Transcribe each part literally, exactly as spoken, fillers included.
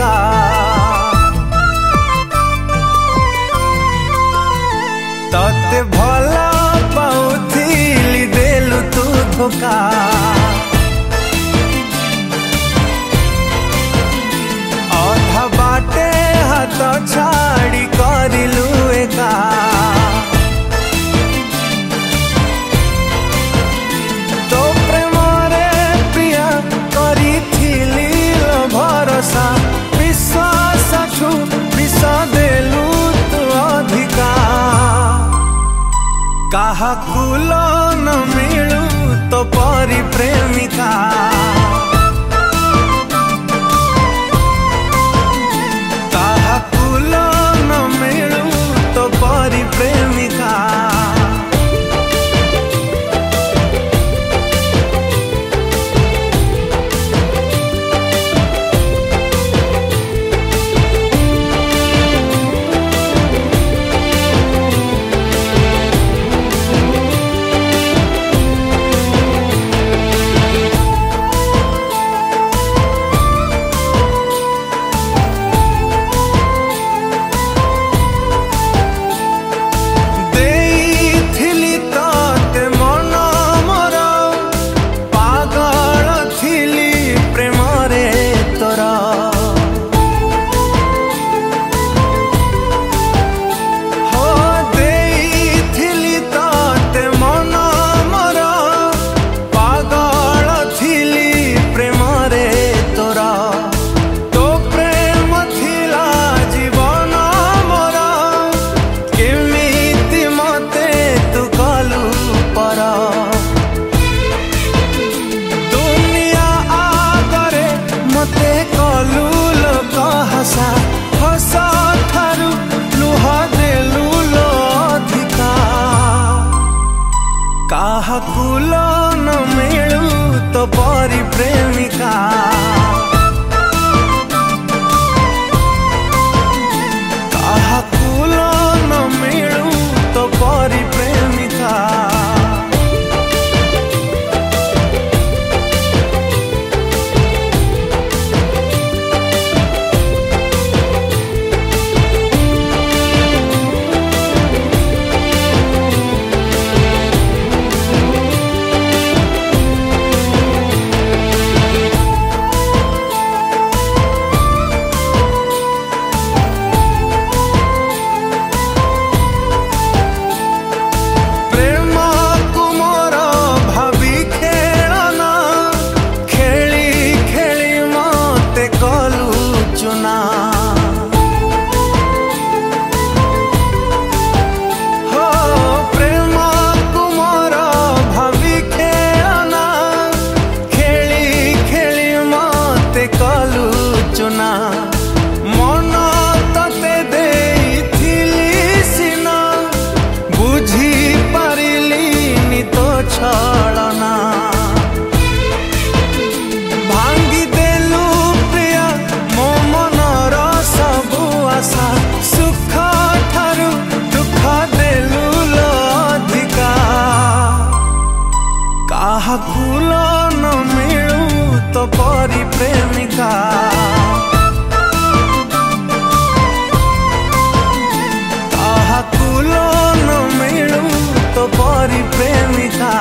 प्रेमिका तते भला पाउथिली देलु तू धोखा अधा बाटे हाथ छाड़ी करिलु एका तो प्रेम रे प्रिया करिथिली भरोसा विश्वास छु विष देलु तू अधिका काहा कुलो न मिलू तो परी प्रेमिका काहा कुलो न मिलू तो परी प्रेमिका काहा कुलो न मिलू तो परी प्रेमिका काहा कुलो न मिलू तो परी प्रेमिका मन तते देइथिली सिना बुझी पारिलिनी तो छलना भांगी देलु प्रिया मो मनर सबु आशा सुख ठारू दुख देलु अधिका काहा कुलो न मिलू तो परी प्रेमिका कुलो न मिलू तो परी प्रेमिका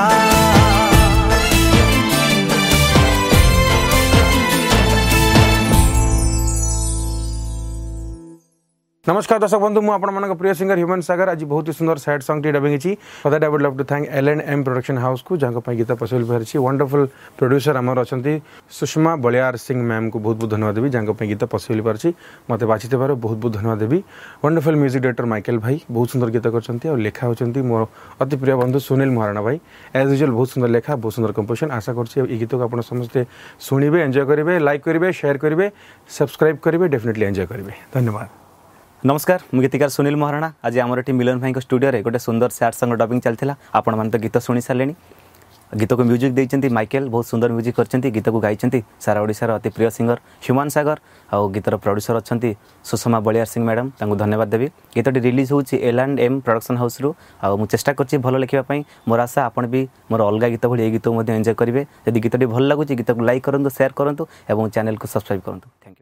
नमस्कार दर्शक बंधु मु आपण मन प्रिय सिंगर ह्यूमन सागर आज बहुत ही सुंदर सैड सॉन्ग टी डबिंग छी for that I would love to thank L and M production house को जहाँ पर गीत पसंद पारिछि वंडरफुल प्रोड्यूसर आमर अच्छा सुषमा बलियार सिंह मैम को बहुत बहुत धन्यवाद देवी जहाँ गीत पसंद पारिछि मत बाछिते बहुत बहुत धन्यवाद Devi wonderful music director Michael भाई बहुत सुंदर गीत कर लेखा होती मोर अति प्रिय बंधु सुनील महाराणा भाई एज यूजुअल बहुत सुंदर लेखा बहुत सुंदर कंपोजिशन आशा कर गीत को आप समस्ते शुणे एंजॉय करेंगे लाइक करेंगे शेयर करेंगे सब्सक्राइब करेंगे डेफिनेटली एंजॉय करेंगे धन्यवाद। नमस्कार मु गीतिकार सुनील महाराणा आज आमर ये मिलन भाई स्टूडियो रे गोटे सुंदर सैड सॉन्ग डबिंग चलता आपण मैंने तो गीत शुणी सारे गीत को म्यूजिक देते माइकेल बहुत सुंदर म्यूजिक करछंती गीत को गाई सारा ओडिशार अति प्रिय सिंगर ह्यूमन सागर और गीतर प्रोड्यूसर अच्छा सुषमा बलियार सिंह मैडम तांको धन्यवाद देवी गीतटी रिलीज होची L and M production house रु आ मु चेष्टा करछि भल लिखिबा मोर आशा आपण भी मोर अलग गीत भली ए गीत एंजॉय करेंगे यदि गीतटी भल लगुच गीत को लाइक करंतु शेयर करंतु एवं चैनल को सब्सक्राइब करंतु। Thank you.